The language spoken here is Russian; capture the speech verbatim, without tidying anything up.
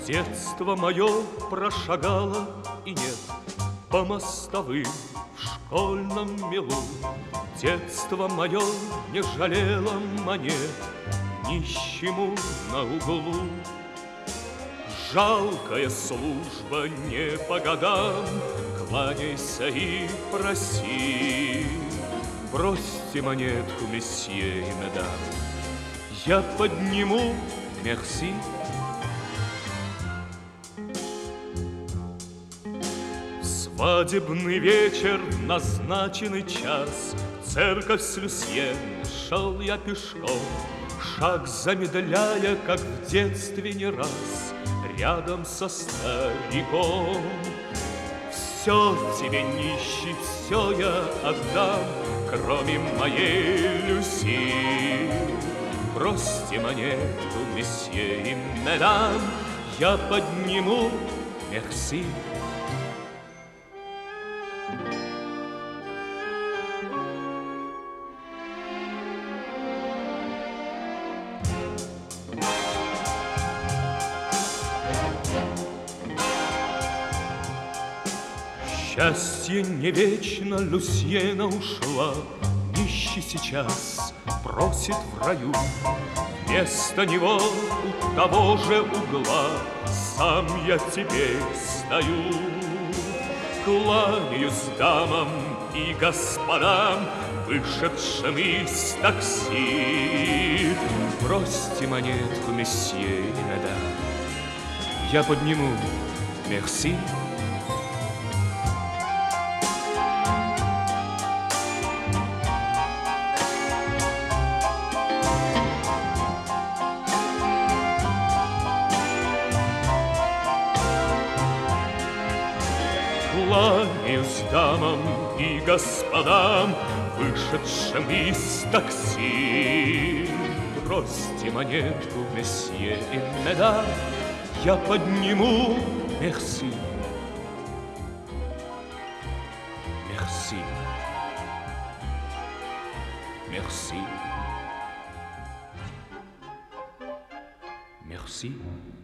Детство мое прошагало, и нет по мостовым в школьном милу. Детство мое не жалело монет нищему на углу. Жалкая служба не по годам, кланяйся и проси. Бросьте монетку, месье и мадам, я подниму, мерси. Свадебный вечер, назначенный час, церковь с Люсьен, шел я пешком, шаг замедляя, как в детстве не раз, рядом со стариком. Все тебе, нищий, все я отдам, кроме моей Люси. Бросьте монету, месье и мадам, я подниму, мерси. Счастье не вечно, Люсьена ушла, нищий сейчас просит в раю. Вместо него у того же угла сам я теперь стою. Кланяюсь дамам и господам, вышедшим из такси. Бросьте монетку, месье и мадам, я подниму, мерси. Кланяюсь дамам и господам, вышедшим из такси. Бросьте монетку, месье и мадам, я подниму, мерси. Мерси. Мерси. Мерси.